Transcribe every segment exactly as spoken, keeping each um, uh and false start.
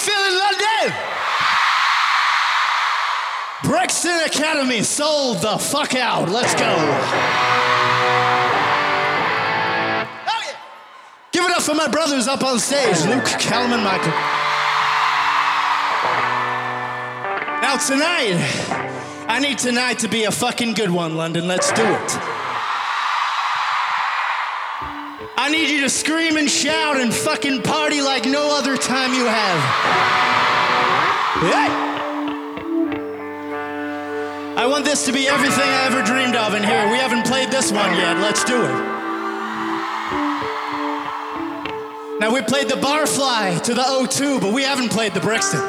feeling, London? Brixton Academy sold the fuck out. Let's go. Oh, yeah. Give it up for my brothers up on stage, Luke, Callum, and Michael. Now tonight, I need tonight to be a fucking good one, London. Let's do it. I need you to scream and shout and fucking party like no other time you have. Hey! I want this to be everything I ever dreamed of in here. We haven't played this one yet. Let's do it. Now, we played the Barfly to the O two, but we haven't played the Brixton.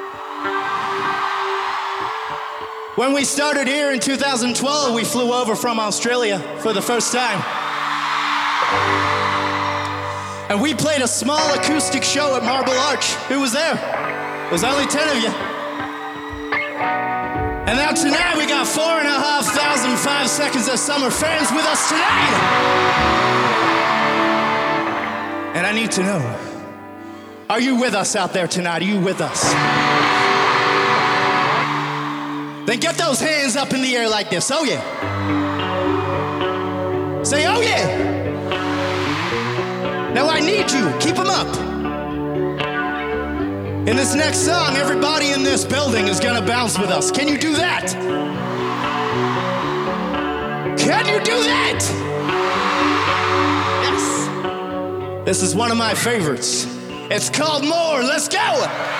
When we started here in two thousand twelve, we flew over from Australia for the first time. And we played a small acoustic show at Marble Arch. Who was there? It was only ten of you. And now tonight we got four and a half thousand five seconds of summer fans with us tonight. And I need to know, are you with us out there tonight? Are you with us? Then get those hands up in the air like this. Oh yeah. Say, oh yeah. Now I need you. Keep them up. In this next song, everybody in this building is gonna bounce with us. Can you do that? Can you do that? Yes. This is one of my favorites. It's called More. Let's go.